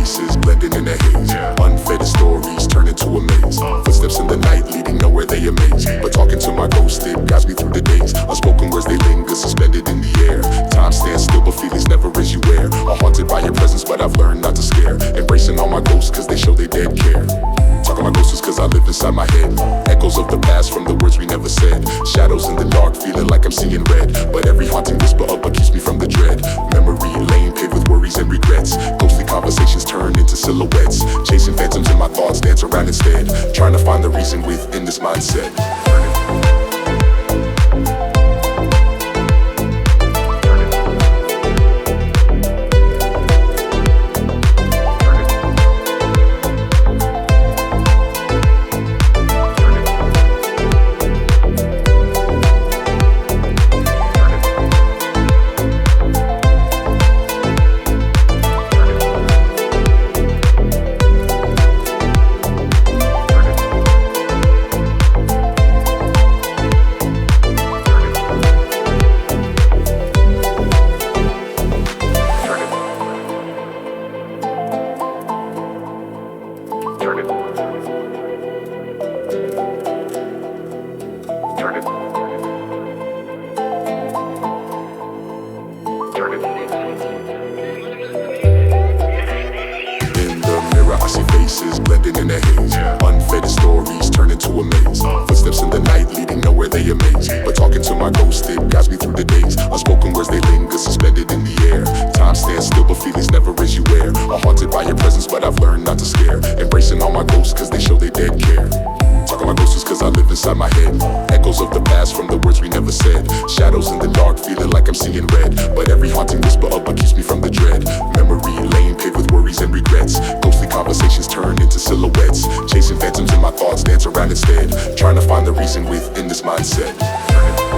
faces blending in the haze. Unfed stories turn into a maze. Footsteps in the night leading nowhere, they amaze. But talking to my ghost, it guides me through the days. Unspoken words, they linger suspended in the air. Time stands still, but feelings never as you wear. I'm haunted by your presence, but I've learned not to scare. Embracing all my ghosts, cause they show they dead care. Talking my ghosts cause I live inside my head. Echoes of the past from the words we never said. Shadows in the dark, feeling like I'm seeing red. But every haunting whisper up keeps me from the dread. Memory lane paved with worries and regrets. Ghostly conversations turn into silhouettes. Chasing phantoms in my thoughts, dance around instead. Trying to find the reason within this mindset. Blending in the haze. Unfed stories turn into a maze. Footsteps in the night leading nowhere, they amaze. But talking to my ghost, it guides me through the days. Unspoken words, they linger suspended in the air. Time stands still, but feelings never as you wear. I'm haunted by your presence, but I've learned not to scare. Embracing all my ghosts cause they show they dead care. Talking my ghosts cause I live inside my head. Echoes of the past from the words we never said. Shadows in the dark, feeling like I'm seeing red. But every haunting whisper up keeps me from the dread. Memory lane paved with worries and regrets. Ghostly conversations turn into silhouettes. Chasing phantoms in my thoughts, dance around instead. Trying to find the reason within this mindset.